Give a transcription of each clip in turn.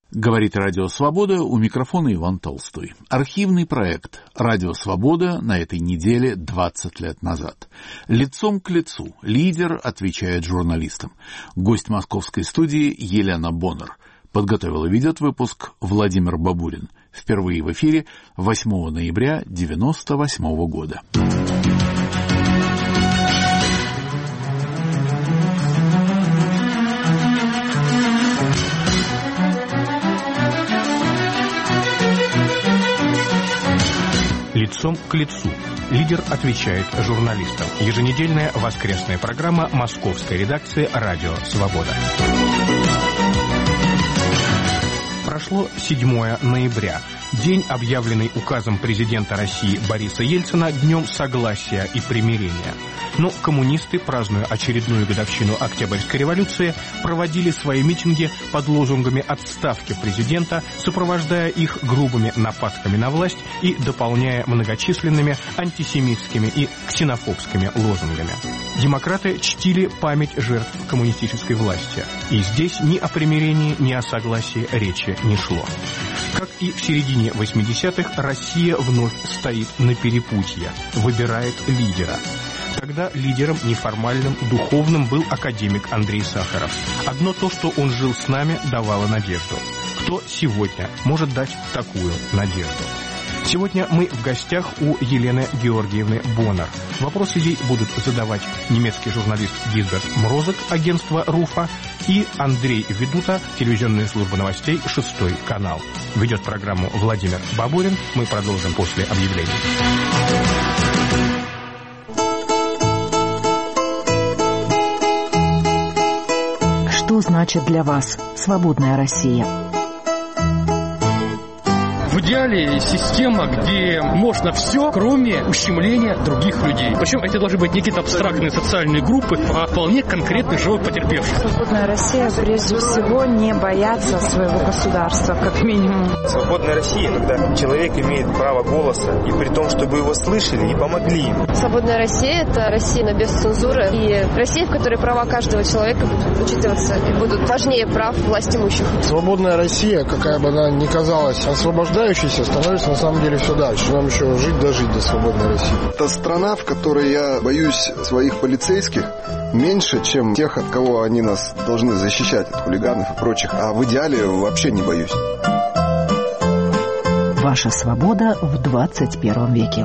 Говорит Радио Свобода, у микрофона Иван Толстой. Архивный проект «Радио Свобода» на этой неделе 20 лет назад. Лицом к лицу лидер отвечает журналистам. Гость московской студии Елена Боннер. Подготовил и ведет выпуск Владимир Бабурин. Впервые в эфире 8 ноября 1998 года. Лицом к лицу. Лидер отвечает журналистам. Еженедельная воскресная программа московской редакции «Радио Свобода». Прошло 7 ноября. День, объявленный указом президента России Бориса Ельцина Днем согласия и примирения. Но коммунисты, празднуя очередную годовщину Октябрьской революции, проводили свои митинги под лозунгами отставки президента, сопровождая их грубыми нападками на власть и дополняя многочисленными антисемитскими и ксенофобскими лозунгами. Демократы чтили память жертв коммунистической власти. И здесь ни о примирении, ни о согласии речи не шло. Как и в середине 80-х, Россия вновь стоит на перепутье, выбирает лидера. Тогда лидером неформальным, духовным был академик Андрей Сахаров. Одно то, что он жил с нами, давало надежду. Кто сегодня может дать такую надежду? Сегодня мы в гостях у Елены Георгиевны Боннер. Вопросы ей будут задавать немецкий журналист Гизберт Мрозек, агентство РУФа, и Андрей Ведута, телевизионная служба новостей, 6 канал. Ведет программу Владимир Бабурин. Мы продолжим после объявлений. Что значит для вас свободная Россия? В идеале система, где можно все, кроме ущемления других людей. Причем это должны быть не какие-то абстрактные социальные группы, а вполне конкретный живой потерпевший. Свободная Россия, прежде всего, не бояться своего государства, как минимум. Свободная Россия, когда человек имеет право голоса, и при том, чтобы его слышали и помогли ему. Свободная Россия – это Россия без цензуры, и Россия, в которой права каждого человека будут учитываться и будут важнее прав властимущих. Свободная Россия, какая бы она ни казалась освобождающейся, становится на самом деле все дальше. Нам еще жить до свободной России. Это страна, в которой я боюсь своих полицейских меньше, чем тех, от кого они нас должны защищать, от хулиганов и прочих. А в идеале вообще не боюсь. Ваша свобода в 21 веке.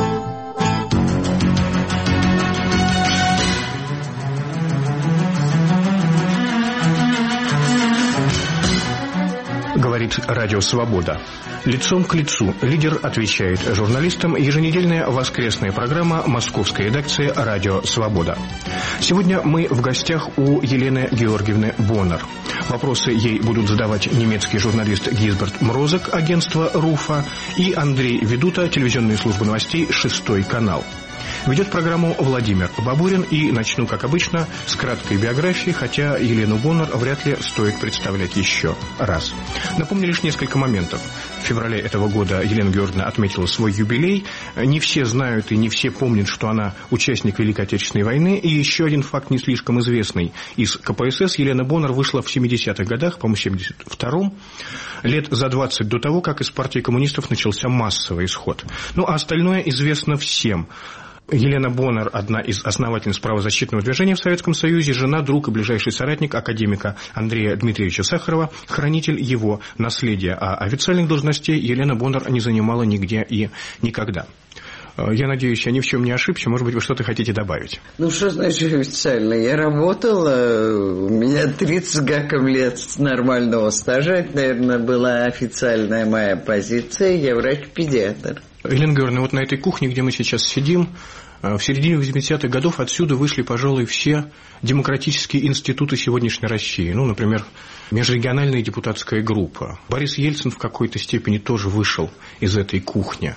Говорит Радио Свобода. Лицом к лицу лидер отвечает журналистам. Еженедельная воскресная программа московской редакции «Радио Свобода». Сегодня мы в гостях у Елены Георгиевны Боннер. Вопросы ей будут задавать немецкий журналист Гизберт Мрозек, агентство РУФа, и Андрей Ведута, телевизионная служба новостей, 6 канал. Ведет программу Владимир Бабурин, и начну, как обычно, с краткой биографии, хотя Елену Боннер вряд ли стоит представлять еще раз. Напомню лишь несколько моментов. В феврале этого года Елена Георгиевна отметила свой юбилей. Не все знают и не все помнят, что она участник Великой Отечественной войны. И еще один факт не слишком известный. Из КПСС Елена Боннер вышла в 70-х годах, по-моему, 72-м, лет за 20 до того, как из партии коммунистов начался массовый исход. Ну, а остальное известно всем. Елена Боннер – одна из основательниц правозащитного движения в Советском Союзе, жена, друг и ближайший соратник академика Андрея Дмитриевича Сахарова, хранитель его наследия. А официальных должностей Елена Боннер не занимала нигде и никогда. Я надеюсь, я ни в чем не ошибся. Может быть, вы что-то хотите добавить? Ну, что значит официально? Я работала, у меня 30 гаком лет нормального стажа. Это, наверное, была официальная моя позиция. Я врач-педиатр. Елена Георгиевна, вот на этой кухне, где мы сейчас сидим, в середине 80-х годов отсюда вышли, пожалуй, все демократические институты сегодняшней России. Ну, например, межрегиональная депутатская группа. Борис Ельцин в какой-то степени тоже вышел из этой кухни.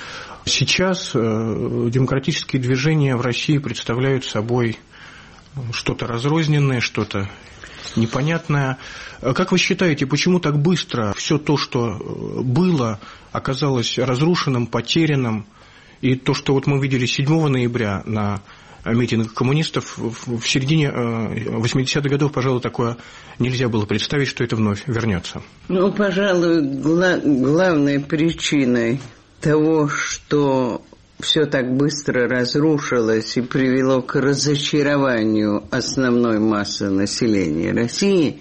Сейчас демократические движения в России представляют собой что-то разрозненное, что-то непонятное. Как вы считаете, почему так быстро все то, что было, оказалось разрушенным, потерянным? И то, что вот мы видели 7 ноября на митинг коммунистов. В середине 80-х годов, пожалуй, такое нельзя было представить, что это вновь вернется. Ну, пожалуй, главной причиной того, что все так быстро разрушилось и привело к разочарованию основной массы населения России,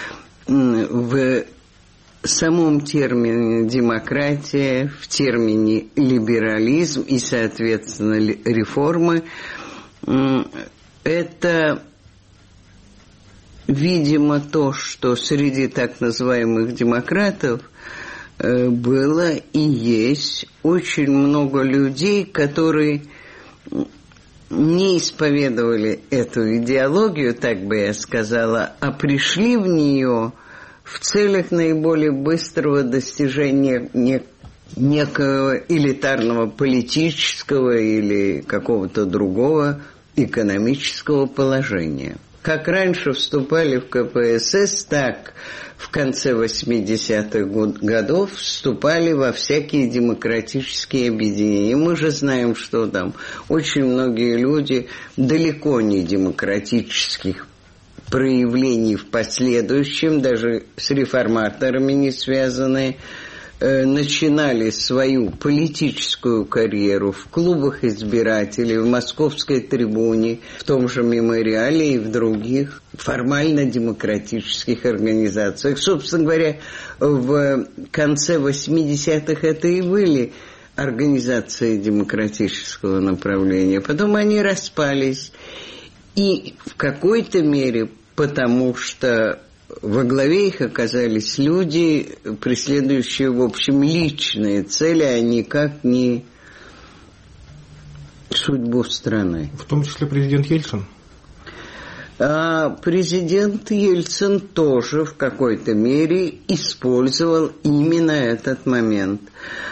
в самом термине демократия, в термине либерализм и, соответственно, реформы, это, видимо, то, что среди так называемых демократов было и есть очень много людей, которые не исповедовали эту идеологию, так бы я сказала, а пришли в нее в целях наиболее быстрого достижения некого элитарного политического или какого-то другого экономического положения. Как раньше вступали в КПСС, так в конце 80-х годов вступали во всякие демократические объединения. Мы же знаем, что там очень многие люди далеко не демократических проявлений в последующем, даже с реформаторами не связанные, начинали свою политическую карьеру в клубах избирателей, в Московской трибуне, в том же Мемориале и в других формально-демократических организациях. Собственно говоря, в конце 80-х это и были организации демократического направления. Потом они распались. И в какой-то мере потому, что во главе их оказались люди, преследующие, в общем, личные цели, а никак не судьбу страны. В том числе президент Ельцин? А президент Ельцин тоже в какой-то мере использовал именно этот момент.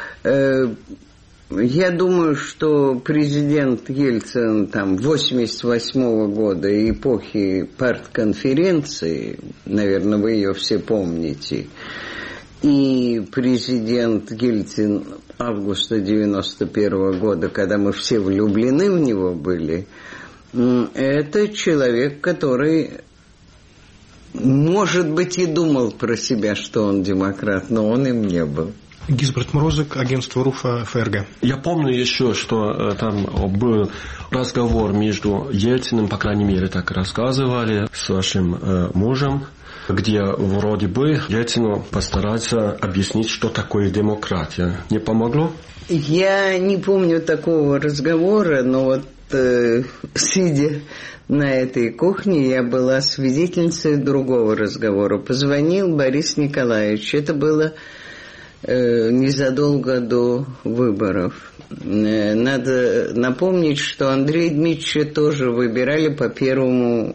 Я думаю, что президент Ельцин там 88 года, эпохи партконференции, наверное, вы ее все помните, и президент Ельцин августа 91 года, когда мы все влюблены в него были, это человек, который, может быть, и думал про себя, что он демократ, но он им не был. Гизберт Мрозек, агентство РУФа ФРГ. Я помню еще, что там был разговор между Ельциным, по крайней мере, так рассказывали, с вашим мужем, где вроде бы Ельцину постараться объяснить, что такое демократия. Не помогло? Я не помню такого разговора, но вот сидя на этой кухне, я была свидетельницей другого разговора. Позвонил Борис Николаевич. Это было незадолго до выборов. Надо напомнить, что Андрея Дмитриевича тоже выбирали по первому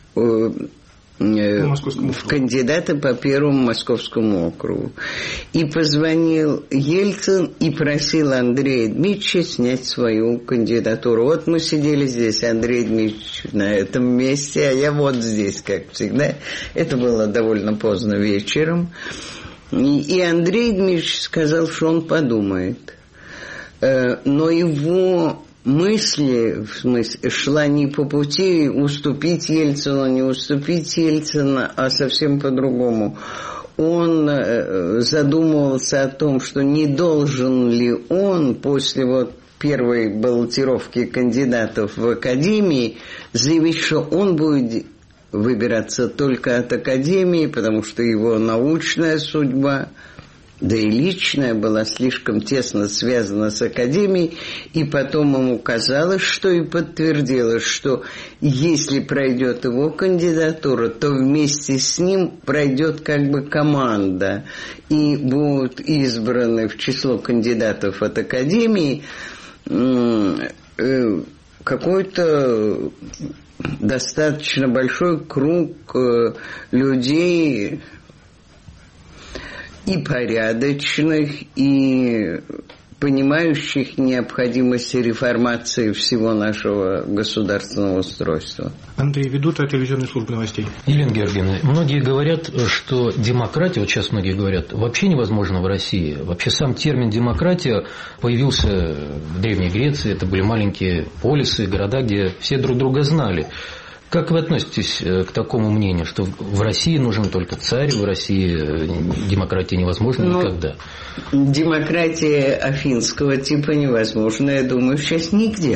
в кандидаты по первому Московскому округу. И позвонил Ельцин и просил Андрея Дмитриевича снять свою кандидатуру. Вот мы сидели здесь, Андрей Дмитриевич на этом месте, а я вот здесь, как всегда. Это было довольно поздно вечером. И Андрей Дмитриевич сказал, что он подумает. Но его мысли, в смысле, шла не по пути уступить Ельцину, не уступить Ельцину, а совсем по-другому. Он задумывался о том, что не должен ли он после вот первой баллотировки кандидатов в академии заявить, что он будет выбираться только от академии, потому что его научная судьба, да и личная, была слишком тесно связана с академией, и потом ему казалось, что и подтвердилось, что если пройдет его кандидатура, то вместе с ним пройдет как бы команда, и будут избраны в число кандидатов от академии какой-то достаточно большой круг людей и порядочных, и понимающих необходимость реформации всего нашего государственного устройства. Андрей Ведута, телевизионная служба новостей. Елена Георгиевна, многие говорят, что демократия, вот сейчас многие говорят, вообще невозможна в России. Вообще сам термин демократия появился в Древней Греции, это были маленькие полисы, города, где все друг друга знали. Как вы относитесь к такому мнению, что в России нужен только царь, в России демократия невозможна никогда? Демократия афинского типа невозможна, я думаю, сейчас нигде.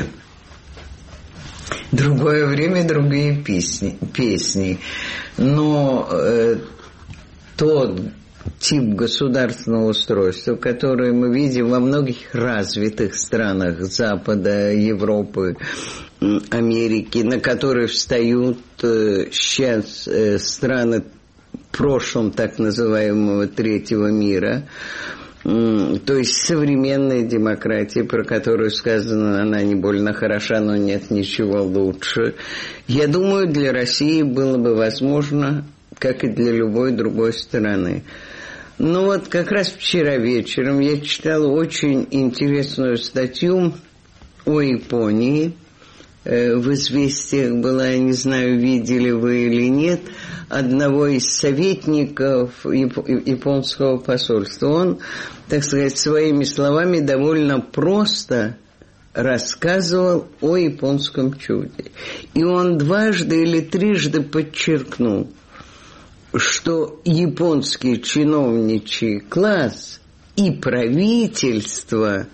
Другое время, другие песни. Но тот тип государственного устройства, который мы видим во многих развитых странах Запада, Европы, Америки, на которые встают сейчас страны в прошлом так называемого третьего мира, то есть современная демократия, про которую сказано, она не больно хороша, но нет ничего лучше. Я думаю, для России было бы возможно, как и для любой другой страны. Ну вот как раз вчера вечером я читала очень интересную статью о Японии. В «Известиях» была, я не знаю, видели вы или нет, одного из советников японского посольства. Он, так сказать, своими словами довольно просто рассказывал о японском чуде. И он дважды или трижды подчеркнул, что японский чиновничий класс и правительство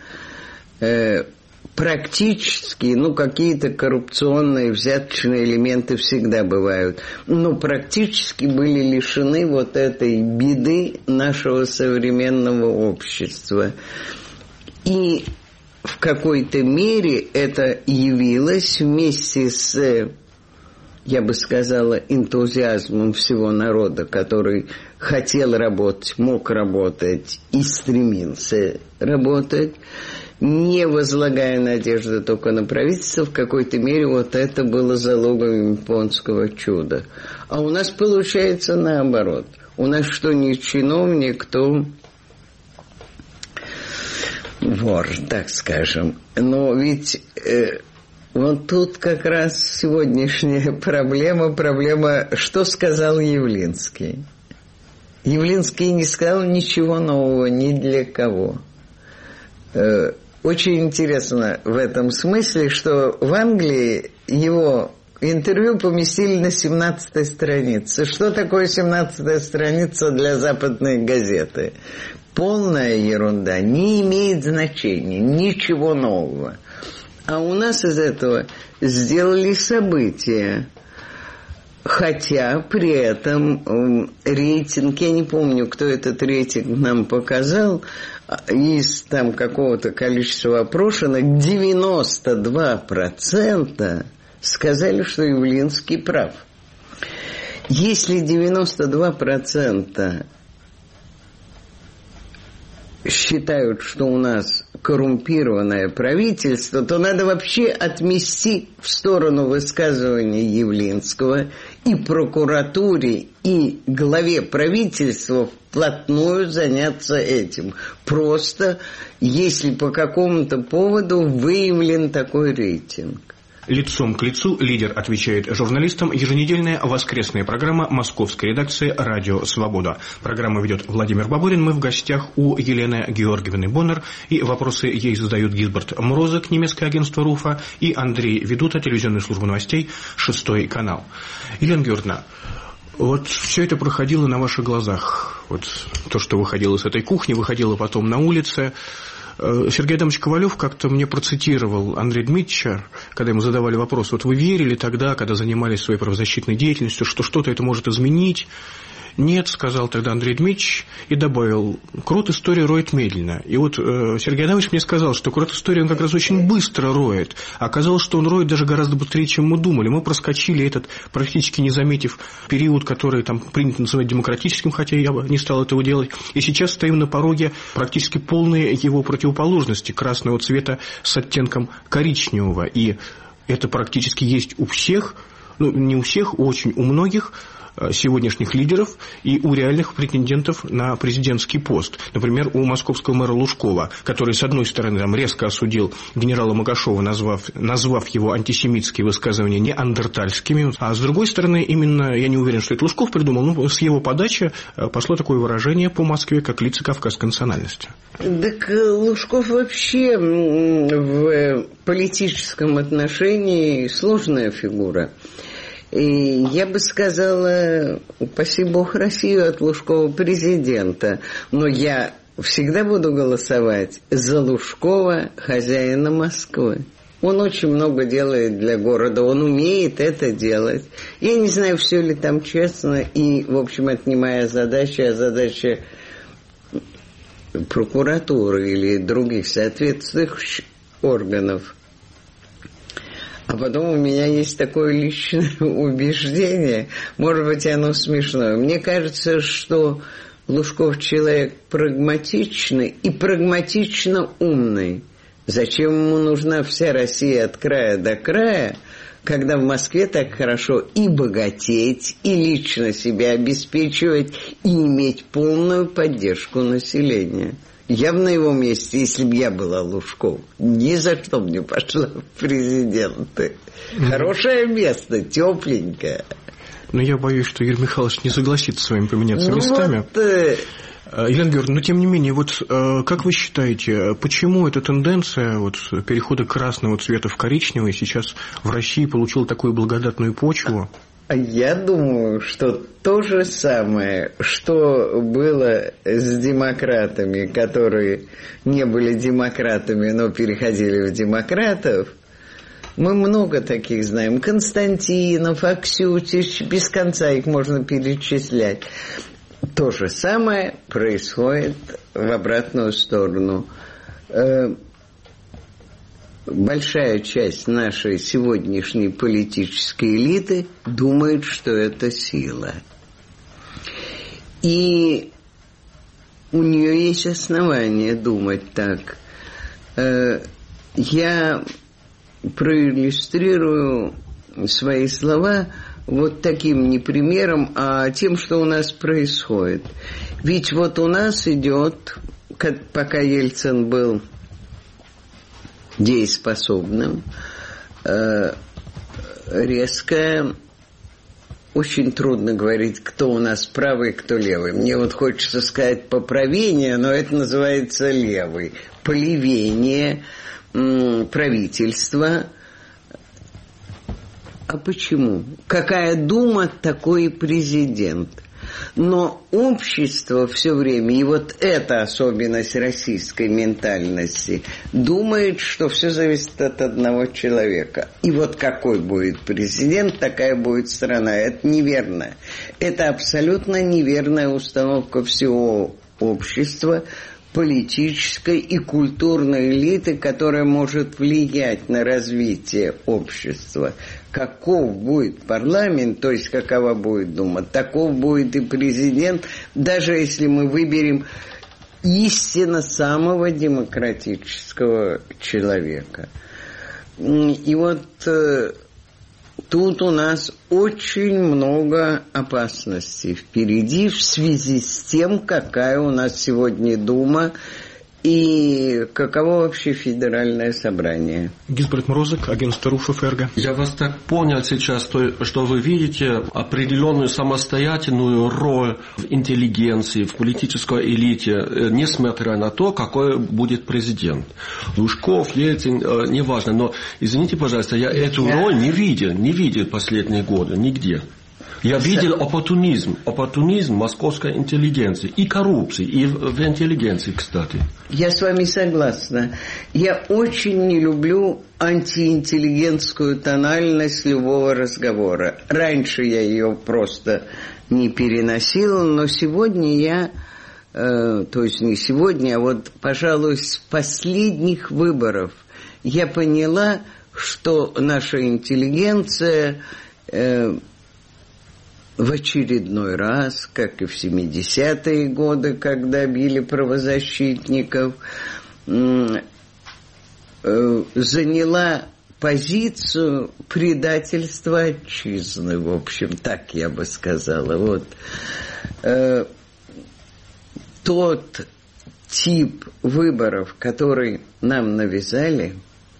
практически, какие-то коррупционные, взяточные элементы всегда бывают, но практически были лишены вот этой беды нашего современного общества. И в какой-то мере это явилось вместе с, я бы сказала, энтузиазмом всего народа, который хотел работать, мог работать и стремился работать, не возлагая надежды только на правительство, в какой-то мере вот это было залогом японского чуда. А у нас получается наоборот. У нас что не чиновник, то вор, так скажем. Но ведь вот тут как раз сегодняшняя проблема, что сказал Явлинский. Явлинский не сказал ничего нового ни для кого. Очень интересно в этом смысле, что в Англии его интервью поместили на 17-й странице. Что такое 17-я страница для западной газеты? Полная ерунда, не имеет значения, ничего нового. А у нас из этого сделали события. Хотя при этом рейтинг, я не помню, кто этот рейтинг нам показал, из там какого-то количества опрошенных 92% сказали, что Явлинский прав. Если 92% считают, что у нас коррумпированное правительство, то надо вообще отмести в сторону высказывания Явлинского и прокуратуре, и главе правительства вплотную заняться этим. Просто, если по какому-то поводу выявлен такой рейтинг. Лицом к лицу лидер отвечает журналистам. Еженедельная воскресная программа московской редакции «Радио Свобода». Программу ведет Владимир Бабурин. Мы в гостях у Елены Георгиевны Боннер. И вопросы ей задают Гизберт Мрозек, немецкое агентство РУФа, и Андрей Ведута, телевизионная служба новостей, 6 канал. Елена Георгиевна, вот все это проходило на ваших глазах. Вот то, что выходило с этой кухни, выходило потом на улице. Сергей Адамович Ковалев как-то мне процитировал Андрея Дмитриевича, когда ему задавали вопрос: вот вы верили тогда, когда занимались своей правозащитной деятельностью, что что-то это может изменить? Нет, сказал тогда Андрей Дмитриевич и добавил: крот истории роет медленно. И вот Сергей Адамович мне сказал, что крот истории он как раз очень быстро роет. А оказалось, что он роет даже гораздо быстрее, чем мы думали. Мы проскочили этот, практически не заметив период, который там принято называть демократическим, хотя я бы не стал этого делать. И сейчас стоим на пороге практически полной его противоположности, красного цвета с оттенком коричневого. И это практически есть у всех, ну не у всех, очень у многих. сегодняшних лидеров и у реальных претендентов на президентский пост. Например, у московского мэра Лужкова, который, с одной стороны, там, резко осудил генерала Магашова, назвав его антисемитские высказывания неандертальскими, а с другой стороны, именно, я не уверен, что это Лужков придумал, но с его подачи пошло такое выражение по Москве, как лица кавказской национальности. Так Лужков вообще в политическом отношении сложная фигура. И я бы сказала, упаси Бог Россию от Лужкова президента. Но я всегда буду голосовать за Лужкова, хозяина Москвы. Он очень много делает для города, он умеет это делать. Я не знаю, все ли там честно, и, в общем, это не моя задача, а задача прокуратуры или других соответствующих органов. А потом у меня есть такое личное убеждение, может быть, оно смешное. Мне кажется, что Лужков человек прагматичный и прагматично умный. Зачем ему нужна вся Россия от края до края, когда в Москве так хорошо и богатеть, и лично себя обеспечивать, и иметь полную поддержку населения? Я бы на его месте, если бы я была Лужков, ни за что бы не пошла в президенты. Хорошее место, тепленькое. Но я боюсь, что Игорь Михайлович не согласится с вами поменяться местами. Елена Георгиевна, но тем не менее, вот как вы считаете, почему эта тенденция перехода красного цвета в коричневый сейчас в России получила такую благодатную почву? Я думаю, что то же самое, что было с демократами, которые не были демократами, но переходили в демократов. Мы много таких знаем. Константинов, Аксютич, без конца их можно перечислять. То же самое происходит в обратную сторону. Большая часть нашей сегодняшней политической элиты думает, что это сила. И у нее есть основания думать так. Я проиллюстрирую свои слова вот таким не примером, а тем, что у нас происходит. Ведь вот у нас идет, пока Ельцин был дееспособным, резко, очень трудно говорить, кто у нас правый, кто левый. Мне вот хочется сказать поправение, но это называется левый. Полевение правительства. А почему? Какая дума, такой и президент. Но общество все время, и вот эта особенность российской ментальности, думает, что все зависит от одного человека. И вот какой будет президент, такая будет страна. Это неверно. Это абсолютно неверная установка всего общества, политической и культурной элиты, которая может влиять на развитие общества. Каков будет парламент, то есть какова будет Дума, таков будет и президент, даже если мы выберем истинно самого демократического человека. И вот тут у нас очень много опасностей впереди в связи с тем, какая у нас сегодня Дума и каково вообще федеральное собрание. Гизбрат Морозик, агентство РУФ ФРГ. Я вас так понял сейчас, что вы видите определенную самостоятельную роль в интеллигенции, в политической элите, несмотря на то, какой будет президент. Лужков, Ельцин, неважно, но извините, пожалуйста, я эту роль не видел последние годы, нигде. Я видел оппортунизм московской интеллигенции и коррупции, и в интеллигенции, кстати. Я с вами согласна. Я очень не люблю антиинтеллигентскую тональность любого разговора. Раньше я ее просто не переносила, но сегодня я, то есть не сегодня, а вот, пожалуй, с последних выборов я поняла, что наша интеллигенция в очередной раз, как и в 70-е годы, когда били правозащитников, заняла позицию предательства отчизны, в общем, так я бы сказала. Вот. Тот тип выборов, который нам навязали,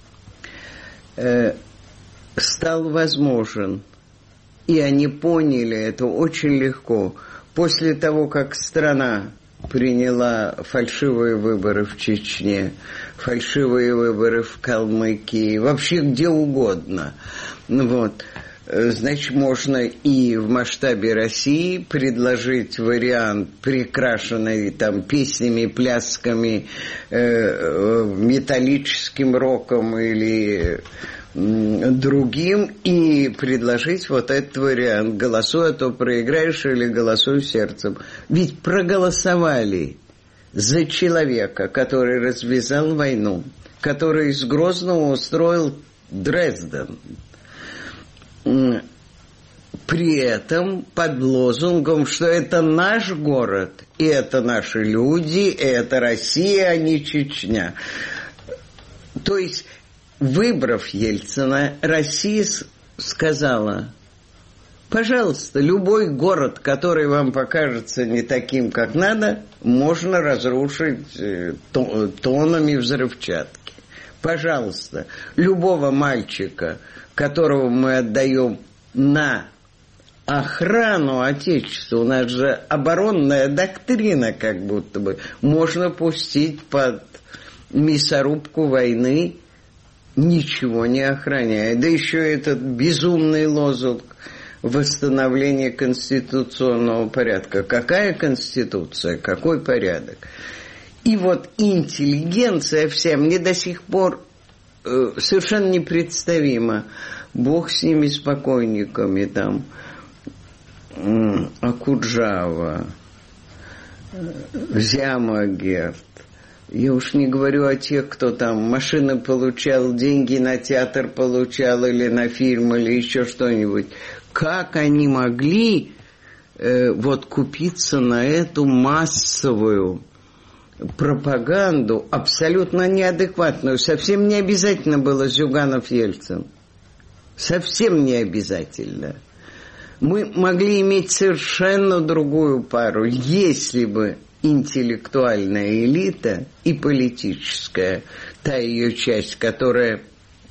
стал возможен. И они поняли это очень легко. После того, как страна приняла фальшивые выборы в Чечне, фальшивые выборы в Калмыкии, вообще где угодно. Вот. Значит, можно и в масштабе России предложить вариант, прикрашенный там песнями, плясками, металлическим роком или другим, и предложить вот этот вариант. Голосуй, а то проиграешь, или голосуй сердцем. Ведь проголосовали за человека, который развязал войну, который из Грозного устроил Дрезден. При этом под лозунгом, что это наш город, и это наши люди, и это Россия, а не Чечня. То есть, выбрав Ельцина, Россия сказала: пожалуйста, любой город, который вам покажется не таким, как надо, можно разрушить тоннами взрывчатки. Пожалуйста, любого мальчика, которого мы отдаем на охрану Отечества, у нас же оборонная доктрина, как будто бы, можно пустить под мясорубку войны, ничего не охраняя. Да еще этот безумный лозунг восстановления конституционного порядка. Какая конституция, какой порядок? И вот интеллигенция вся, мне до сих пор совершенно непредставимо. Бог с ними, с покойниками, там, Акуджава, Зямагерт. Я уж не говорю о тех, кто там машины получал, деньги на театр получал, или на фильм, или еще что-нибудь. Как они могли вот купиться на эту массовую пропаганду, абсолютно неадекватную? Совсем не обязательно было Зюганов-Ельцин. Совсем не обязательно. Мы могли иметь совершенно другую пару, если бы интеллектуальная элита и политическая, та ее часть, которая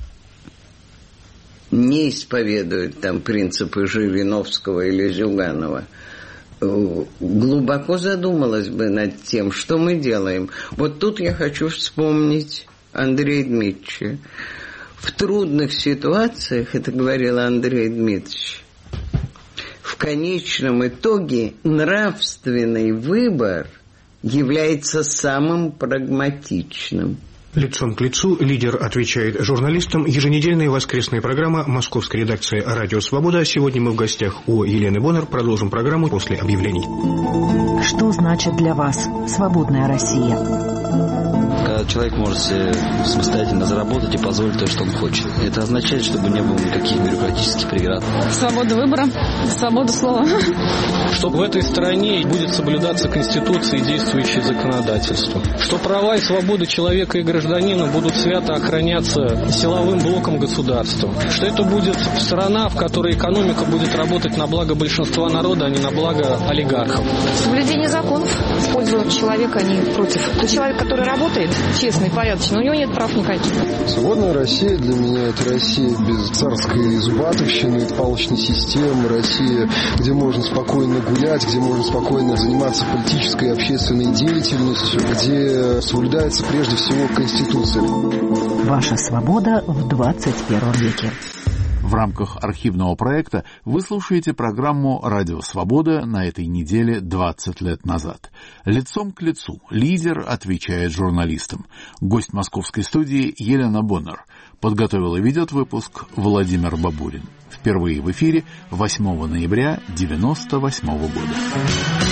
не исповедует там принципы Жириновского или Зюганова, глубоко задумалась бы над тем, что мы делаем. Вот тут я хочу вспомнить Андрея Дмитриевича. В трудных ситуациях, это говорил Андрей Дмитриевич, в конечном итоге нравственный выбор является самым прагматичным. Лицом к лицу лидер отвечает журналистам. Еженедельная воскресная программа московской редакции «Радио Свобода». Сегодня мы в гостях у Елены Боннер. Продолжим программу после объявлений. Что значит для вас свободная Россия? Когда человек может себе самостоятельно заработать и позволить то, что он хочет. Это означает, чтобы не было никаких бюрократических преград. Свобода выбора, свобода слова. Что в этой стране будет соблюдаться Конституция и действующее законодательство. Что права и свободы человека и гражданина будут свято охраняться силовым блоком государства. Что это будет страна, в которой экономика будет работать на благо большинства народа, а не на благо олигархов. Соблюдение законов в пользу человека, а не против. Человек, который работает честно и порядочно, у него нет прав никаких. Свободная Россия для меня — это Россия без царской зубатовщины, палочной системы, Россия, где можно спокойно гулять, где можно спокойно заниматься политической и общественной деятельностью, где соблюдается прежде всего Конституция. Ваша свобода в 21 веке. В рамках архивного проекта вы слушаете программу «Радио Свобода» на этой неделе 20 лет назад. Лицом к лицу лидер отвечает журналистам. Гость московской студии Елена Боннер. Подготовил и ведет выпуск Владимир Бабурин. Впервые в эфире 8 ноября 1998 года.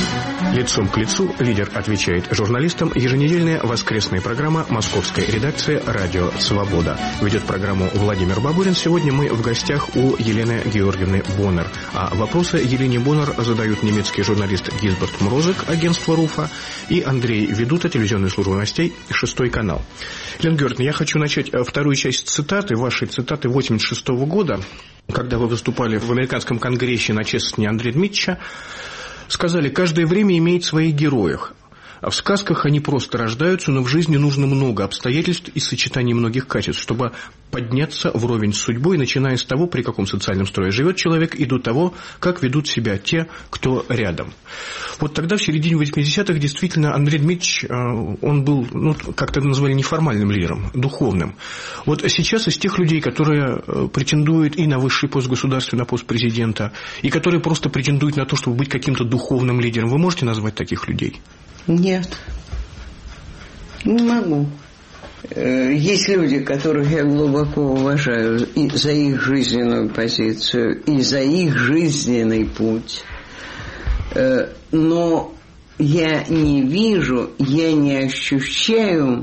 Лицом к лицу лидер отвечает журналистам. Еженедельная воскресная программа «Московская редакция. Радио Свобода». Ведет программу Владимир Бабурин. Сегодня мы в гостях у Елены Георгиевны Боннер. А вопросы Елене Боннер задают немецкий журналист Гизберт Мрозек, агентство РУФа, и Андрей Ведута, телевизионной службы новостей, 6 канал. Елена Георгиевна, я хочу начать вторую часть цитаты, вашей цитаты 1986 года, когда вы выступали в американском конгрессе на чествовании Андрея Дмитриевича. Сказали, каждое время имеет своих героев. А в сказках они просто рождаются, но в жизни нужно много обстоятельств и сочетаний многих качеств, чтобы подняться вровень с судьбой, начиная с того, при каком социальном строе живет человек, и до того, как ведут себя те, кто рядом. Вот тогда, в середине 80-х, действительно, Андрей Дмитриевич, он был, как тогда назвали, неформальным лидером, духовным. Вот сейчас из тех людей, которые претендуют и на высший пост государства, на пост президента, и которые просто претендуют на то, чтобы быть каким-то духовным лидером, вы можете назвать таких людей? Нет, не могу. Есть люди, которых я глубоко уважаю и за их жизненную позицию, и за их жизненный путь. Но я не вижу, я не ощущаю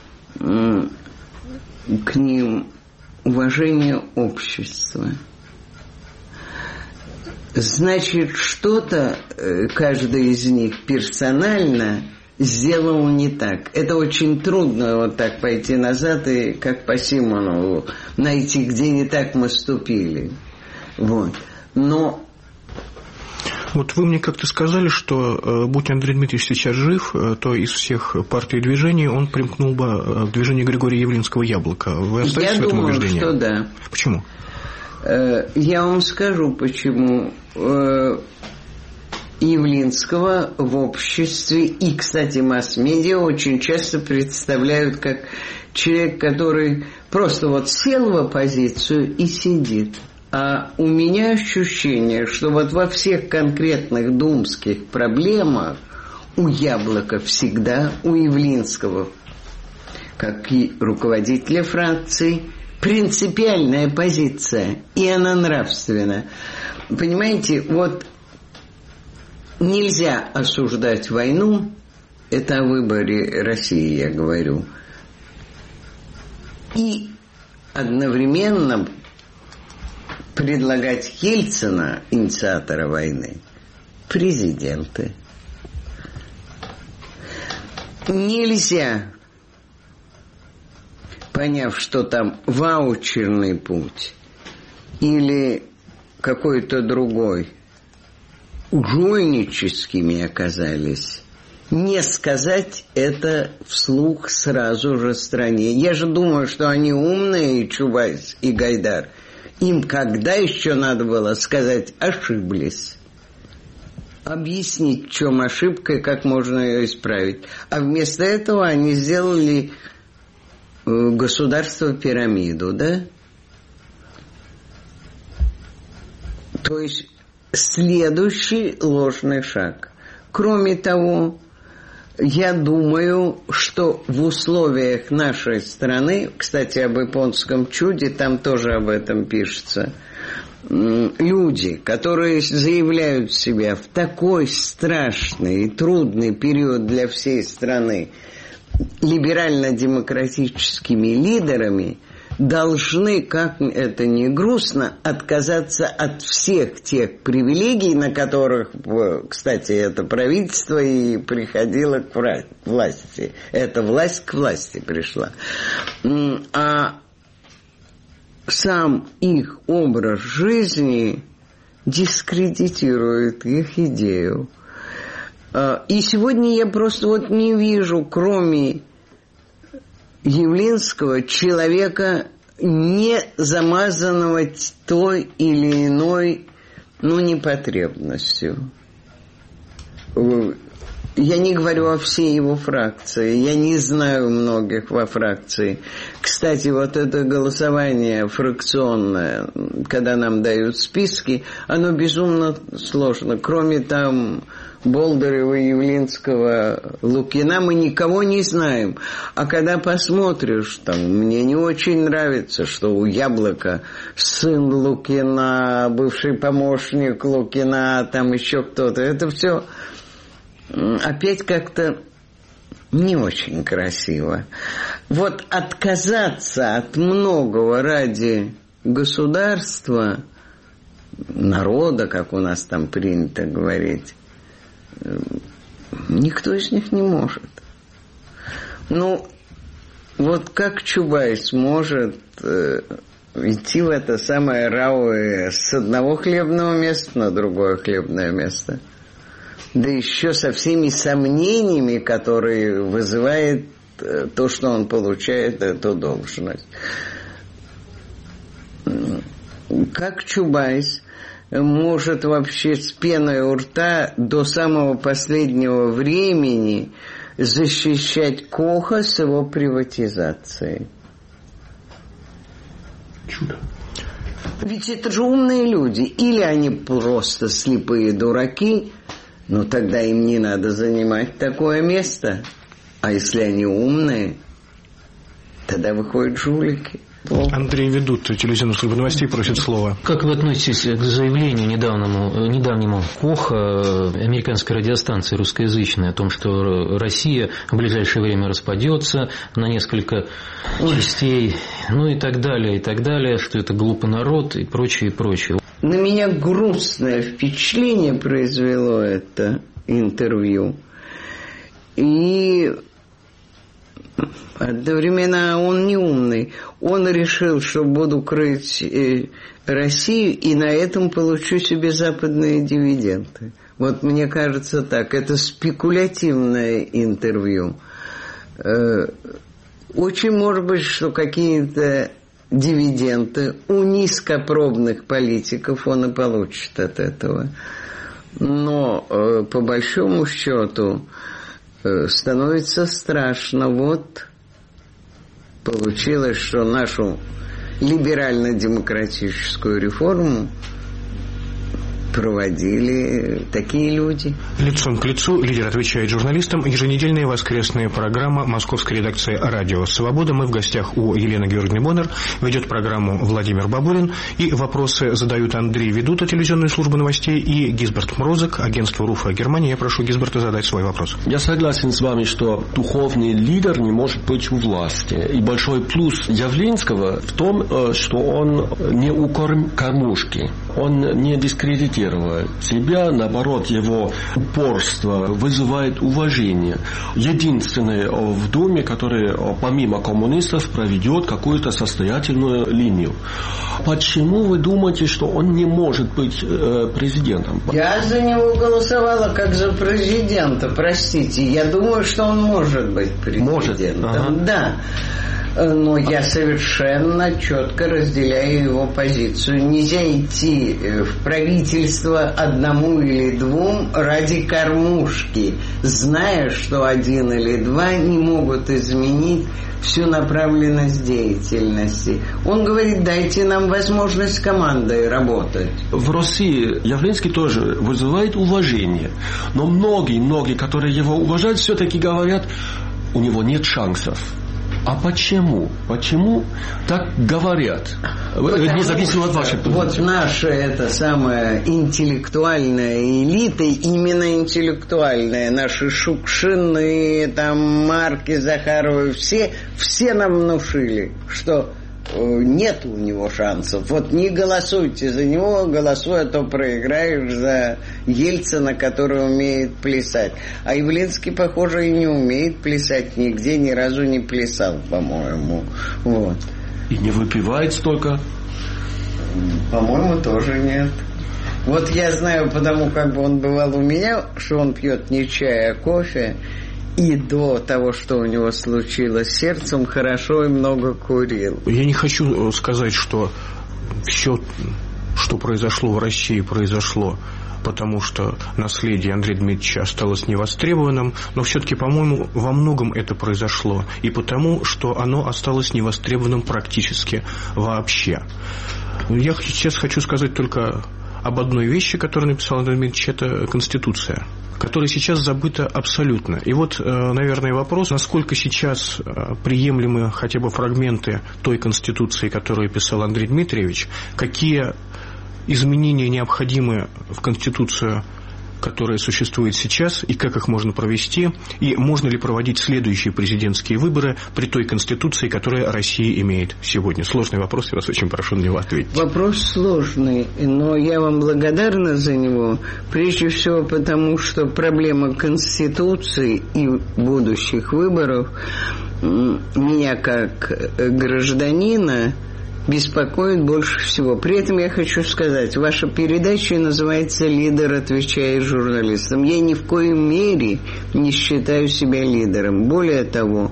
к ним уважения общества. Значит, что-то каждый из них персонально сделал не так. Это очень трудно вот так пойти назад и, как по Симонову, найти, где не так мы ступили. Вот. Но... Вот вы мне как-то сказали, что, будь Андрей Дмитриевич сейчас жив, то из всех партий и движений он примкнул бы к движению Григория Явлинского «Яблоко». Вы остаетесь в этом убеждении? Я думаю, что да. Почему? Я вам скажу, почему. Явлинского в обществе и, кстати, масс-медиа очень часто представляют как человек, который просто вот сел в оппозицию и сидит. А у меня ощущение, что вот во всех конкретных думских проблемах у Яблока всегда, у Явлинского, как и руководителя фракции, принципиальная позиция, и она нравственна. Понимаете, вот нельзя осуждать войну, это о выборе России я говорю, и одновременно предлагать Ельцина, инициатора войны, президенты. Нельзя, поняв, что там ваучерный путь или какой-то другой, жульническими оказались, не сказать это вслух сразу же стране. Я же думаю, что они умные, и Чубайс, и Гайдар. Им когда еще надо было сказать «ошиблись», объяснить, в чем ошибка и как можно ее исправить. А вместо этого они сделали государство-пирамиду, да? То есть следующий ложный шаг. Кроме того, я думаю, что в условиях нашей страны, кстати, об японском чуде, там тоже об этом пишется, люди, которые заявляют себя в такой страшный и трудный период для всей страны либерально-демократическими лидерами, должны, как это ни грустно, отказаться от всех тех привилегий, на которых, кстати, это правительство и приходило к власти. Эта власть к власти пришла. А сам их образ жизни дискредитирует их идею. И сегодня я просто вот не вижу, кроме Явлинского, человека, не замазанного той или иной, непотребностью. Я не говорю о всей его фракции, я не знаю многих во фракции. Кстати, вот это голосование фракционное, когда нам дают списки, оно безумно сложно. Кроме там Болдырева, Явлинского, Лукина, мы никого не знаем. А когда посмотришь, там, мне не очень нравится, что у Яблока сын Лукина, бывший помощник Лукина, там еще кто-то. Это все опять как-то не очень красиво. Вот отказаться от многого ради государства, народа, как у нас там принято говорить, никто из них не может. Ну, вот как Чубайс может идти в это самое РАО с одного хлебного места на другое хлебное место? Да еще со всеми сомнениями, которые вызывает то, что он получает эту должность. Как Чубайс может вообще с пеной у рта до самого последнего времени защищать Коха с его приватизацией? Чудо. Ведь это же умные люди. Или они просто слепые дураки, но тогда им не надо занимать такое место. А если они умные, тогда выходят жулики. Андрей Ведут, телевизионная служба новостей, просит слова. Как вы относитесь к заявлению недавнему Коха, американской радиостанции русскоязычной, о том, что Россия в ближайшее время распадется на несколько частей, ну и так далее, что это глупый народ и прочее, и прочее. На меня грустное впечатление произвело это интервью. И одновременно он не умный. Он решил, что буду крыть Россию, и на этом получу себе западные дивиденды. Вот мне кажется так. Это спекулятивное интервью. Очень может быть, что какие-то дивиденды у низкопробных политиков он и получит от этого. Но по большому счету становится страшно. Вот получилось, что нашу либерально-демократическую реформу проводили такие люди. Лицом к лицу лидер отвечает журналистам. Еженедельная воскресная программа московской редакции «Радио Свобода». Мы в гостях у Елены Георгиевны Боннер. Ведет программу Владимир Бабурин. И вопросы задают Андрей Ведута, телевизионная служба новостей, и Гизберт Мрозек, агентство РУФа Германия. Я прошу Гизберта задать свой вопрос. Я согласен с вами, что духовный лидер не может быть у власти. И большой плюс Явлинского в том, что он не у кормушки. Он не дискредитирует себя, наоборот, его упорство вызывает уважение. Единственный в Думе, который помимо коммунистов проведет какую-то состоятельную линию. Почему вы думаете, что он не может быть президентом? Я за него голосовала как за президента, простите. Я думаю, что он может быть президентом. Может? Ага. Да. Но я совершенно четко разделяю его позицию. Нельзя идти в правительство одному или двум ради кормушки, зная, что один или два не могут изменить всю направленность деятельности. Он говорит, дайте нам возможность командой работать. В России Явлинский тоже вызывает уважение. Но многие, которые его уважают, все-таки говорят, у него нет шансов. А почему? Почему так говорят? Независимо от вашей позиции. Вот наша эта самая интеллектуальная элита, именно интеллектуальная, наши Шукшины, там, Марки, Захаровы, все нам внушили, что нет у него шансов. Вот не голосуйте за него, голосуй, а то проиграешь за Ельцина, который умеет плясать. А Явлинский, похоже, и не умеет плясать, нигде ни разу не плясал, по-моему. Вот. И не выпивает столько? По-моему, тоже нет. Вот я знаю, потому как бы он бывал у меня, что он пьет не чай, а кофе. И до того, что у него случилось с сердцем, хорошо и много курил. Я не хочу сказать, что все, что произошло в России, произошло потому, что наследие Андрея Дмитриевича осталось невостребованным, но все-таки, по-моему, во многом это произошло и потому, что оно осталось невостребованным практически вообще. Я сейчас хочу сказать только об одной вещи, которую написал Андрей Дмитриевич, это Конституция, которая сейчас забыта абсолютно. И вот, наверное, вопрос, насколько сейчас приемлемы хотя бы фрагменты той Конституции, которую писал Андрей Дмитриевич, какие изменения необходимы в Конституцию, которые существуют сейчас, и как их можно провести, и можно ли проводить следующие президентские выборы при той Конституции, которую Россия имеет сегодня? Сложный вопрос, я вас очень прошу на него ответить. Вопрос сложный, но я вам благодарна за него, прежде всего потому, что проблема Конституции и будущих выборов меня как гражданина беспокоит больше всего. При этом я хочу сказать, ваша передача называется «Лидер отвечает журналистам». Я ни в коей мере не считаю себя лидером. Более того,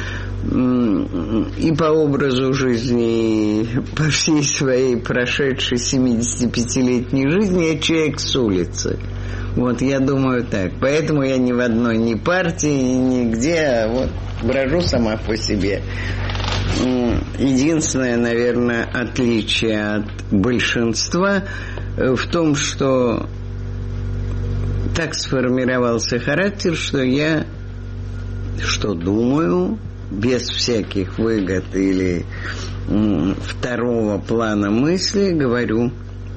и по образу жизни, и по всей своей прошедшей 75-летней жизни я человек с улицы. Вот, я думаю так. Поэтому я ни в одной, ни партии, нигде, а вот брожу сама по себе. Единственное, наверное, отличие от большинства в том, что так сформировался характер, что я, что думаю, без всяких выгод или второго плана мысли, говорю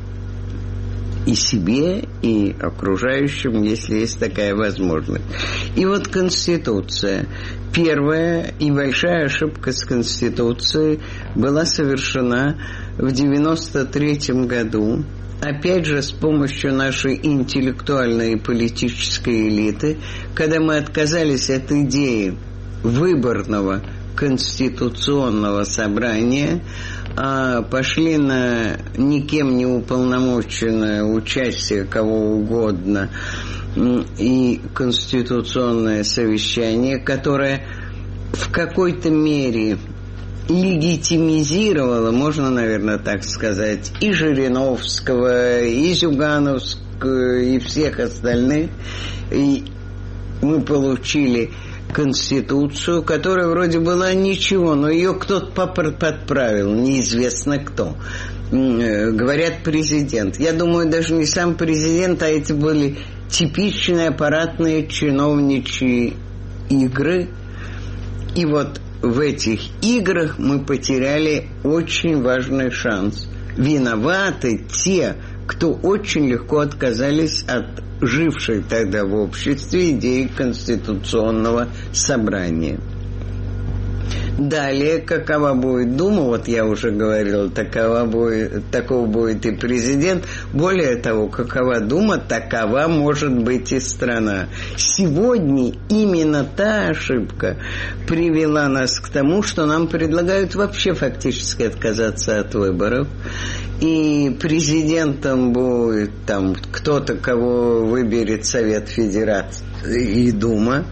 и себе, и окружающим, если есть такая возможность. И вот Конституция. Первая и большая ошибка с Конституцией была совершена в 1993 году, опять же, с помощью нашей интеллектуальной и политической элиты, когда мы отказались от идеи выборного конституционного собрания, а пошли на никем не уполномоченное участие кого угодно и конституционное совещание, которое в какой-то мере легитимизировало, можно, наверное, так сказать, и Жириновского, и Зюгановского, и всех остальных. И мы получили Конституцию, которая вроде была ничего, но ее кто-то подправил, неизвестно кто. Говорят, президент. Я думаю, даже не сам президент, а эти были типичные аппаратные чиновничьи игры. И вот в этих играх мы потеряли очень важный шанс. Виноваты те, кто очень легко отказались от жившей тогда в обществе идеи конституционного собрания. Далее, какова будет Дума, вот я уже говорил, таков будет и президент. Более того, какова Дума, такова может быть и страна. Сегодня именно та ошибка привела нас к тому, что нам предлагают вообще фактически отказаться от выборов. И президентом будет там кто-то, кого выберет Совет Федерации и Дума.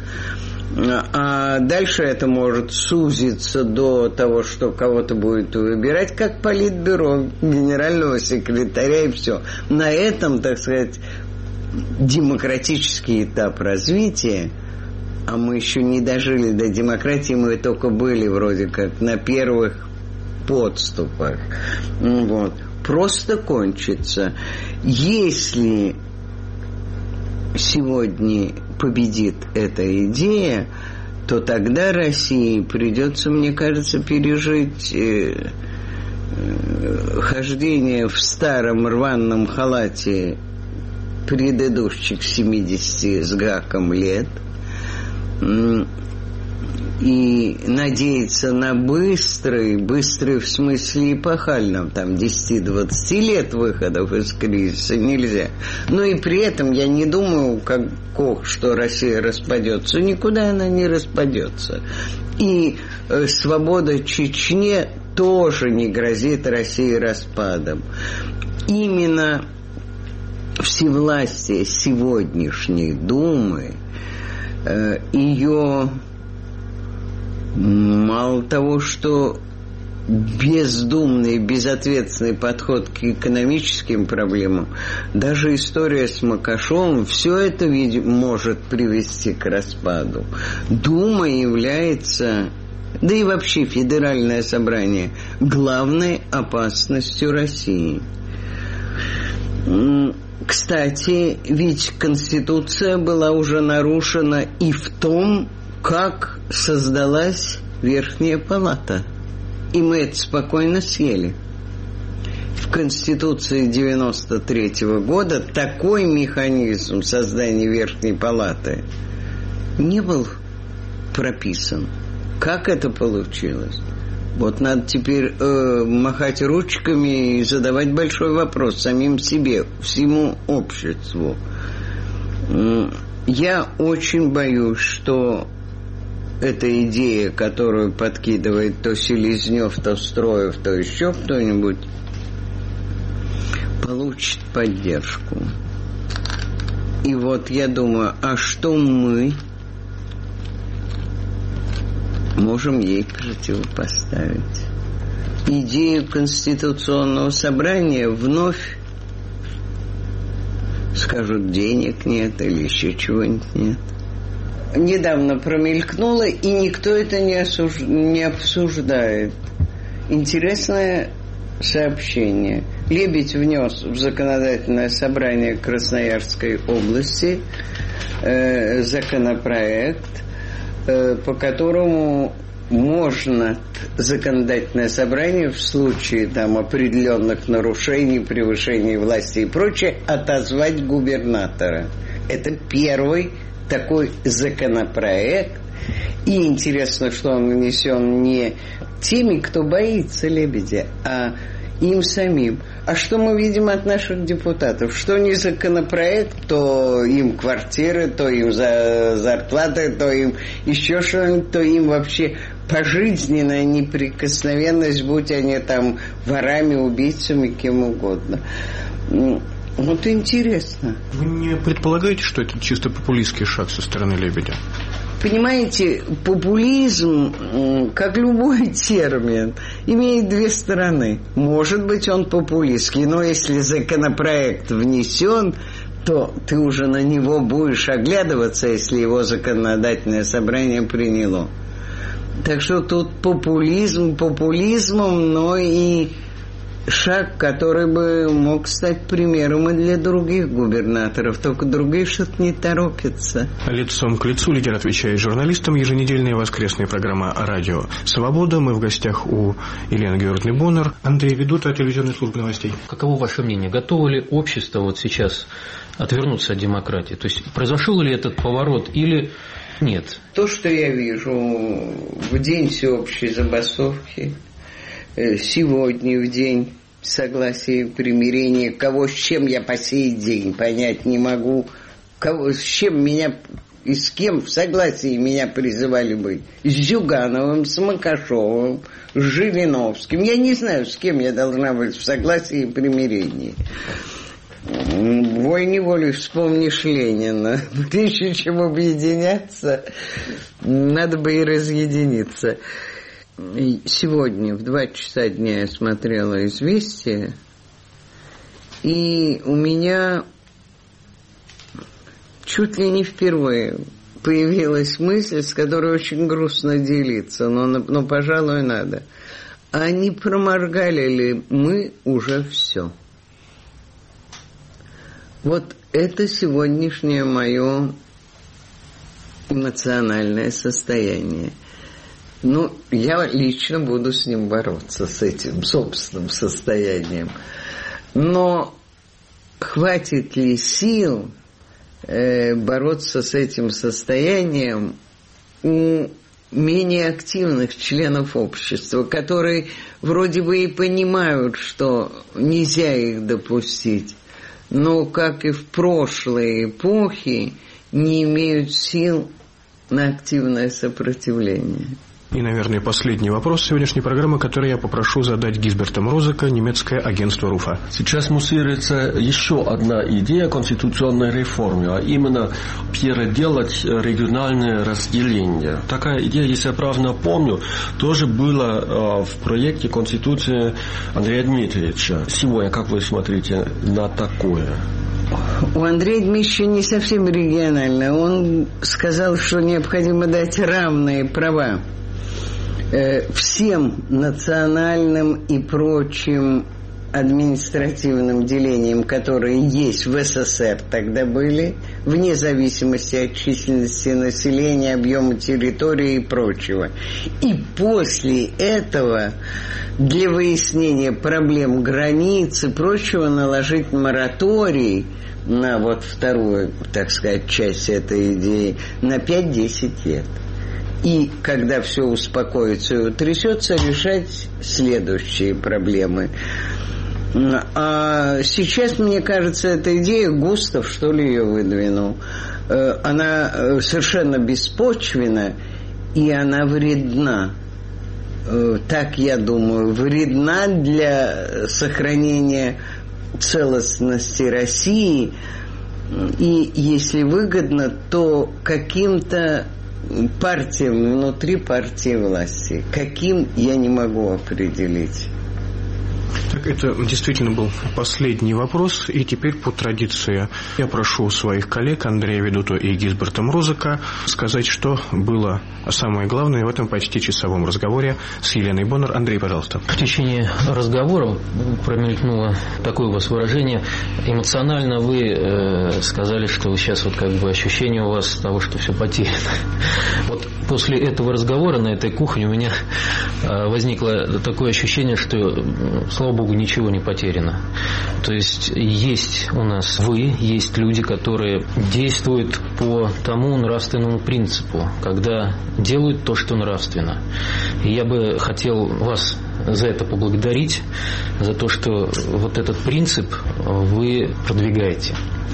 А дальше это может сузиться до того, что кого-то будет выбирать, как политбюро, генерального секретаря и все. На этом, так сказать, демократический этап развития, а мы еще не дожили до демократии, мы только были вроде как на первых подступах. Вот. Просто кончится. Если сегодня победит эта идея, то тогда России придется, мне кажется, пережить хождение в старом рваном халате предыдущих 70 с гаком лет и надеяться на быстрый в смысле эпохальном, там 10-20 лет выходов из кризиса нельзя. Но и при этом я не думаю, как Кох, что Россия распадется. Никуда она не распадется. И свобода Чечне тоже не грозит России распадом. Именно всевластие сегодняшней Думы, ее мало того, что бездумный, безответственный подход к экономическим проблемам, даже история с Макашовым, все это может привести к распаду. Дума является, да и вообще Федеральное собрание, главной опасностью России. Кстати, ведь Конституция была уже нарушена и в том, как создалась Верхняя Палата. И мы это спокойно съели. в Конституции 93 года такой механизм создания Верхней Палаты не был прописан. Как это получилось? Вот надо теперь махать ручками и задавать большой вопрос самим себе, всему обществу. Я очень боюсь, что эта идея, которую подкидывает то Селезнев, то Строев, то еще кто-нибудь, получит поддержку. И вот я думаю, а что мы можем ей противопоставить? Идею Конституционного собрания вновь скажут, денег нет или еще чего-нибудь нет. Недавно промелькнуло, и никто это не обсуждает. Интересное сообщение. Лебедь внес в законодательное собрание Красноярской области законопроект, по которому можно законодательное собрание в случае там определенных нарушений, превышений власти и прочее отозвать губернатора. Это первый такой законопроект. И интересно, что он нанесен не теми, кто боится лебедя, а им самим. А что мы видим от наших депутатов? Что не законопроект, то им квартиры, то им зарплаты, то им еще что-нибудь, то им вообще пожизненная неприкосновенность, будь они там ворами, убийцами, кем угодно. Вот интересно. Вы не предполагаете, что это чисто популистский шаг со стороны Лебедя? Понимаете, популизм, как любой термин, имеет две стороны. Может быть, он популистский, но если законопроект внесен, то ты уже на него будешь оглядываться, если его законодательное собрание приняло. Так что тут популизм популизмом, но и шаг, который бы мог стать примером и для других губернаторов. Только другие что-то не торопятся. Лицом к лицу лидер отвечает журналистам. Еженедельная воскресная программа «Радио Свобода». Мы в гостях у Елены Георгиевны Боннер. Андрей Ведута от телевизионной службы новостей. Каково ваше мнение? Готово ли общество вот сейчас отвернуться от демократии? То есть произошел ли этот поворот или нет? То, что я вижу в день всеобщей забастовки, сегодня в день согласия и примирения, кого с чем я по сей день понять не могу, кого, с чем меня и с кем в согласии меня призывали быть. С Зюгановым, с Макашовым, с Жириновским. Я не знаю, с кем я должна быть в согласии и примирении. Волей-неволей вспомнишь Ленина. Прежде чем объединяться, надо бы и разъединиться. Сегодня в 2 часа дня я смотрела «Известия», и у меня чуть ли не впервые появилась мысль, с которой очень грустно делиться, но пожалуй, надо. А не проморгали ли мы уже все? Вот это сегодняшнее мое эмоциональное состояние. Ну, я лично буду с ним бороться, с этим собственным состоянием. Но хватит ли сил бороться с этим состоянием у менее активных членов общества, которые вроде бы и понимают, что нельзя их допустить, но, как и в прошлые эпохи, не имеют сил на активное сопротивление? И, наверное, последний вопрос сегодняшней программы, который я попрошу задать Гизберта Мрозака, немецкое агентство РУФа. Сейчас муссируется еще одна идея конституционной реформы, а именно переделать региональное разделение. Такая идея, если я правильно помню, тоже была в проекте Конституции Андрея Дмитриевича. Сегодня, как вы смотрите на такое? У Андрея Дмитриевича не совсем регионально. Он сказал, что необходимо дать равные права всем национальным и прочим административным делением, которые есть в СССР тогда были, вне зависимости от численности населения, объема территории и прочего. И после этого для выяснения проблем границ и прочего наложить мораторий на вот вторую, так сказать, часть этой идеи на 5-10 лет. И когда все успокоится и утрясется, решать следующие проблемы. А сейчас, мне кажется, эта идея, Густав, что ли, ее выдвинул, она совершенно беспочвенна, и она вредна. Так я думаю, вредна для сохранения целостности России, и если выгодно, то каким-то партиям внутри партии власти. Каким, я не могу определить. Так, это действительно был последний вопрос, и теперь по традиции я прошу своих коллег Андрея Ведуто и Гизберта Мрозака сказать, что было самое главное в этом почти часовом разговоре с Еленой Боннер. Андрей, пожалуйста. В течение разговора промелькнуло такое у вас выражение. Эмоционально вы сказали, что сейчас вот как бы ощущение у вас того, что все потеряно. Вот после этого разговора на этой кухне у меня возникло такое ощущение, что, слава Богу, ничего не потеряно. То есть у нас вы, есть люди, которые действуют по тому нравственному принципу, когда делают то, что нравственно. И я бы хотел вас за это поблагодарить, за то, что вот этот принцип вы продвигаете.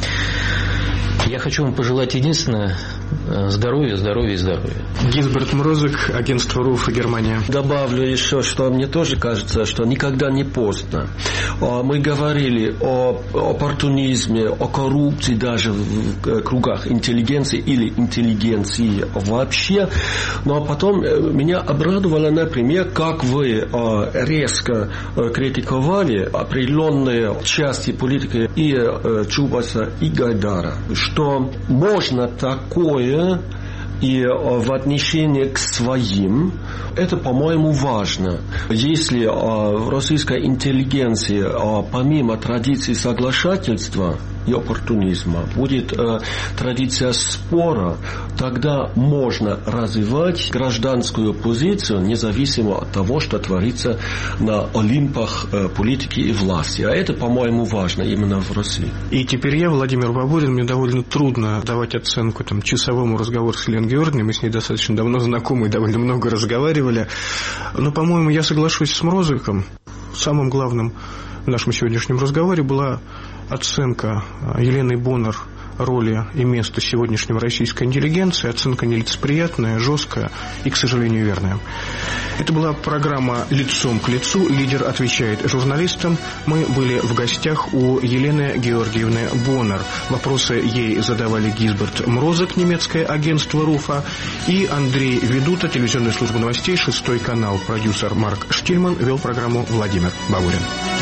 Я хочу вам пожелать единственное – здоровья, здоровья и здоровья. Гизберт Мрозак, агентство РУФ, Германия. Добавлю еще, что мне тоже кажется, что никогда не поздно. Мы говорили о оппортунизме, о коррупции даже в кругах интеллигенции или интеллигенции вообще. Но потом меня обрадовало, например, как вы резко критиковали определенные части политики и Чубайса, и Гайдара, что можно такое и в отношении к своим, это, по-моему, важно. Если в российской интеллигенции, помимо традиции соглашательства и оппортунизма, будет традиция спора, тогда можно развивать гражданскую позицию, независимо от того, что творится на олимпах политики и власти. А это, по-моему, важно именно в России. И теперь я, Владимир Бабурин, мне довольно трудно давать оценку часовому разговору с Еленой Георгиевной. Мы с ней достаточно давно знакомы и довольно много разговаривали. Но, по-моему, я соглашусь с Мрозаком. Самым главным в нашем сегодняшнем разговоре была оценка Еленой Боннер роли и места сегодняшней российской интеллигенции, оценка нелицеприятная, жесткая и, к сожалению, верная. Это была программа «Лицом к лицу». Лидер отвечает журналистам. Мы были в гостях у Елены Георгиевны Боннер. Вопросы ей задавали Гизберт Мрозак, немецкое агентство РУФа, и Андрей Ведуто, телевизионная служба новостей, 6 канал. Продюсер Марк Штильман, вел программу Владимир Бабурин.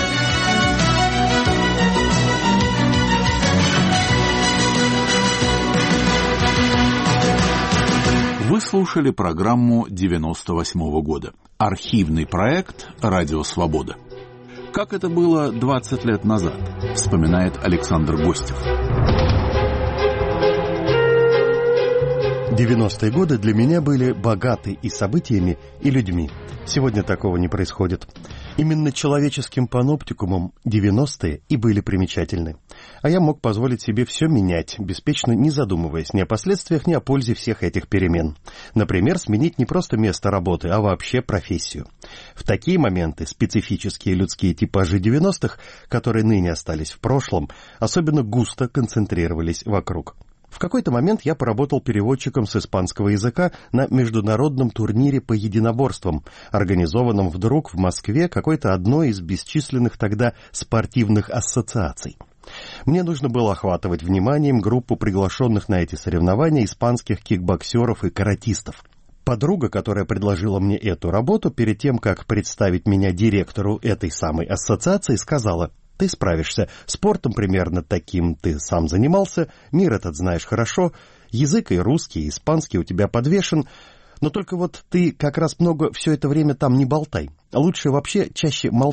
Вы слушали программу 98-го года. Архивный проект «Радио Свобода». Как это было 20 лет назад, вспоминает Александр Гостев. 90-е годы для меня были богаты и событиями, и людьми. Сегодня такого не происходит. Именно человеческим паноптикумом 90-е и были примечательны. А я мог позволить себе все менять, беспечно не задумываясь ни о последствиях, ни о пользе всех этих перемен. Например, сменить не просто место работы, а вообще профессию. В такие моменты специфические людские типажи 90-х, которые ныне остались в прошлом, особенно густо концентрировались вокруг. В какой-то момент я поработал переводчиком с испанского языка на международном турнире по единоборствам, организованном вдруг в Москве какой-то одной из бесчисленных тогда спортивных ассоциаций. Мне нужно было охватывать вниманием группу приглашенных на эти соревнования испанских кикбоксеров и каратистов. Подруга, которая предложила мне эту работу, перед тем, как представить меня директору этой самой ассоциации, сказала: «Ты справишься. Спортом примерно таким ты сам занимался, мир этот знаешь хорошо, язык и русский, и испанский у тебя подвешен, но только вот ты как раз много все это время там не болтай. Лучше вообще чаще молчи.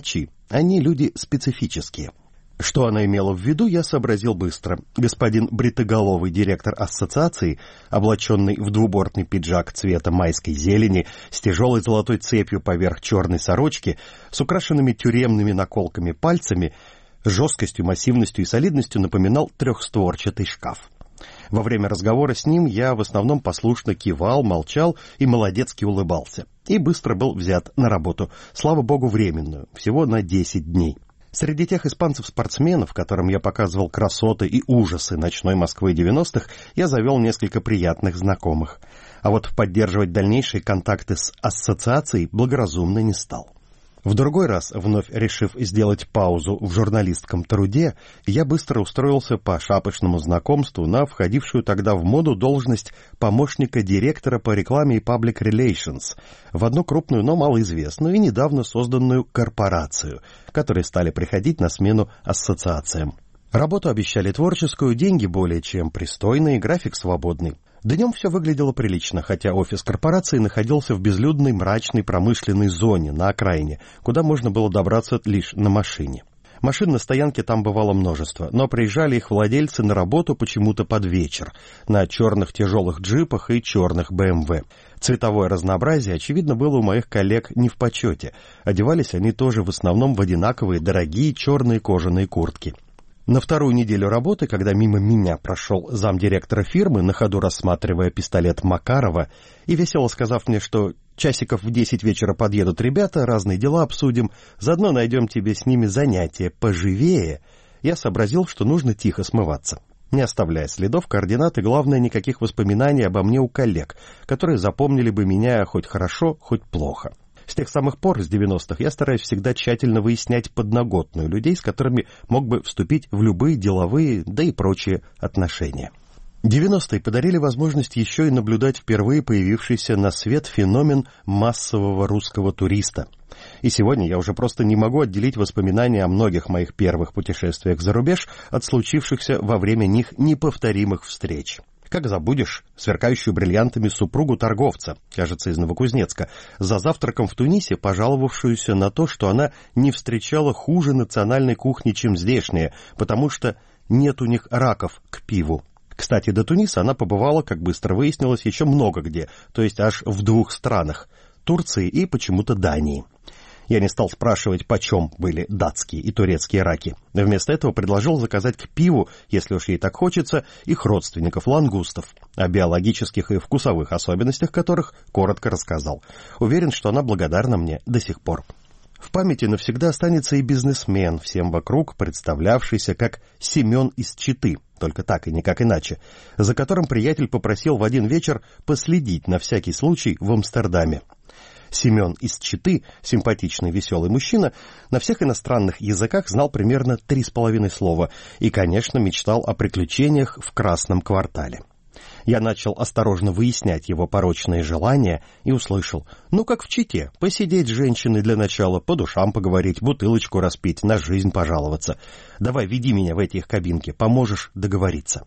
Они люди специфические. Что она имела в виду, я сообразил быстро. Господин бритоголовый директор ассоциации, облаченный в двубортный пиджак цвета майской зелени, с тяжелой золотой цепью поверх черной сорочки, с украшенными тюремными наколками пальцами, жесткостью, массивностью и солидностью напоминал трехстворчатый шкаф. Во время разговора с ним я в основном послушно кивал, молчал и молодецки улыбался. И быстро был взят на работу, слава богу, временную, всего на 10 дней. Среди тех испанцев-спортсменов, которым я показывал красоты и ужасы ночной Москвы 90-х, я завел несколько приятных знакомых. А вот поддерживать дальнейшие контакты с ассоциацией благоразумно не стал. В другой раз, вновь решив сделать паузу в журналистском труде, я быстро устроился по шапочному знакомству на входившую тогда в моду должность помощника директора по рекламе и public relations в одну крупную, но малоизвестную и недавно созданную корпорацию, которые стали приходить на смену ассоциациям. Работу обещали творческую, деньги более чем пристойные, график свободный. Днем все выглядело прилично, хотя офис корпорации находился в безлюдной мрачной промышленной зоне на окраине, куда можно было добраться лишь на машине. Машин на стоянке там бывало множество, но приезжали их владельцы на работу почему-то под вечер, на черных тяжелых джипах и черных БМВ. Цветовое разнообразие, очевидно, было у моих коллег не в почете. Одевались они тоже в основном в одинаковые дорогие черные кожаные куртки. На вторую неделю работы, когда мимо меня прошел замдиректора фирмы, на ходу рассматривая пистолет Макарова, и весело сказав мне, что часиков в 10 вечера подъедут ребята, разные дела обсудим, заодно найдем тебе с ними занятие поживее, я сообразил, что нужно тихо смываться, не оставляя следов, координат и, главное, никаких воспоминаний обо мне у коллег, которые запомнили бы меня хоть хорошо, хоть плохо. С тех самых пор, с 90-х, я стараюсь всегда тщательно выяснять подноготную людей, с которыми мог бы вступить в любые деловые, да и прочие отношения. 90-е подарили возможность еще и наблюдать впервые появившийся на свет феномен массового русского туриста. И сегодня я уже просто не могу отделить воспоминания о многих моих первых путешествиях за рубеж от случившихся во время них неповторимых встреч. Как забудешь сверкающую бриллиантами супругу торговца, кажется, из Новокузнецка, за завтраком в Тунисе пожаловавшуюся на то, что она не встречала хуже национальной кухни, чем здешняя, потому что нет у них раков к пиву. Кстати, до Туниса она побывала, как быстро выяснилось, еще много где, то есть аж в 2 странах – Турции и почему-то Дании. Я не стал спрашивать, почем были датские и турецкие раки. Вместо этого предложил заказать к пиву, если уж ей так хочется, их родственников лангустов, о биологических и вкусовых особенностях которых коротко рассказал. Уверен, что она благодарна мне до сих пор. В памяти навсегда останется и бизнесмен, всем вокруг представлявшийся как Семен из Читы, только так и никак иначе, за которым приятель попросил в один вечер последить на всякий случай в Амстердаме. Семен из Читы, симпатичный, веселый мужчина, на всех иностранных языках знал примерно 3,5 слова и, конечно, мечтал о приключениях в Красном квартале. Я начал осторожно выяснять его порочные желания и услышал: ну, как в Чите, посидеть с женщиной для начала, по душам поговорить, бутылочку распить, на жизнь пожаловаться. Давай, веди меня в эти их кабинки, поможешь договориться.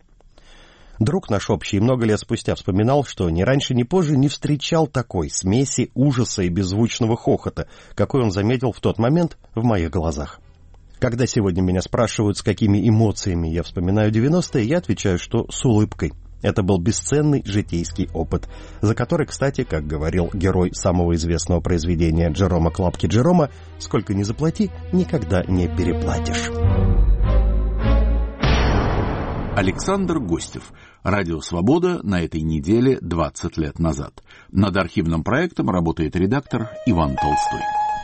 Друг наш общий много лет спустя вспоминал, что ни раньше, ни позже не встречал такой смеси ужаса и беззвучного хохота, какой он заметил в тот момент в моих глазах. Когда сегодня меня спрашивают, с какими эмоциями я вспоминаю 90-е, я отвечаю, что с улыбкой. Это был бесценный житейский опыт, за который, кстати, как говорил герой самого известного произведения Джерома Клапки Джерома, сколько ни заплати, никогда не переплатишь. Александр Гостев. Радио «Свобода» на этой неделе 20 лет назад. Над архивным проектом работает редактор Иван Толстой.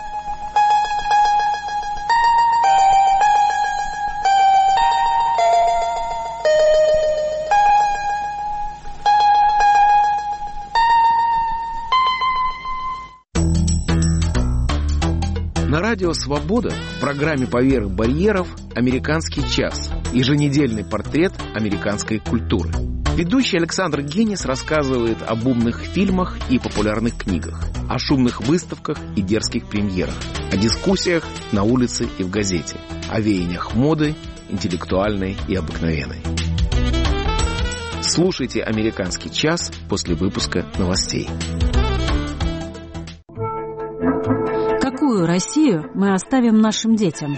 На радио «Свобода» в программе «Поверх барьеров» «Американский час». Еженедельный портрет американской культуры. Ведущий Александр Генис рассказывает об умных фильмах и популярных книгах, о шумных выставках и дерзких премьерах, о дискуссиях на улице и в газете, о веяниях моды, интеллектуальной и обыкновенной. Слушайте «Американский час» после выпуска новостей. Какую какую Россию мы оставим нашим детям?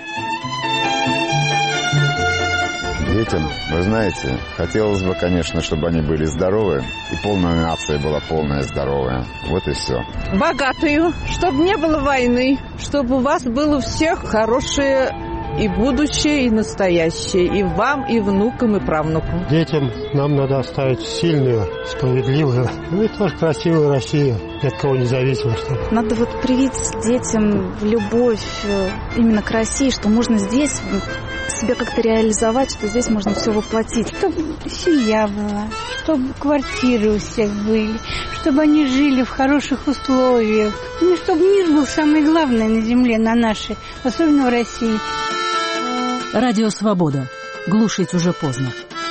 Детям, вы знаете, хотелось бы, конечно, чтобы они были здоровы, и полная нация была полная здоровая. Вот и все. Богатую, чтобы не было войны, чтобы у вас было у всех хорошее и будущее, и настоящее, и вам, и внукам, и правнукам. Детям нам надо оставить сильную, справедливую, и тоже красивую Россию, ни от кого не зависимо. Надо вот привить детям любовь именно к России, что можно здесь себя как-то реализовать, что здесь можно все воплотить. Чтобы семья была, чтобы квартиры у всех были, чтобы они жили в хороших условиях. Ну, чтобы мир был самое главное на земле, на нашей, особенно в России. Радио «Свобода». Глушить уже поздно.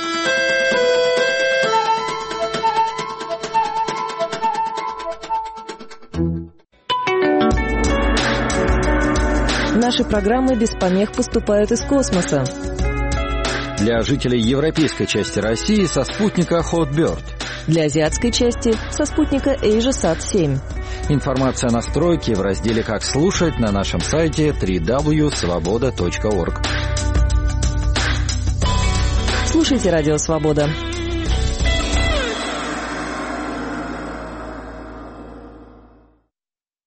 Наши программы без помех поступают из космоса. Для жителей европейской части России со спутника Hotbird. Для азиатской части со спутника AsiaSat-7. Информация о настройке в разделе «Как слушать» на нашем сайте www.svoboda.org. Слушайте «Радио Свобода».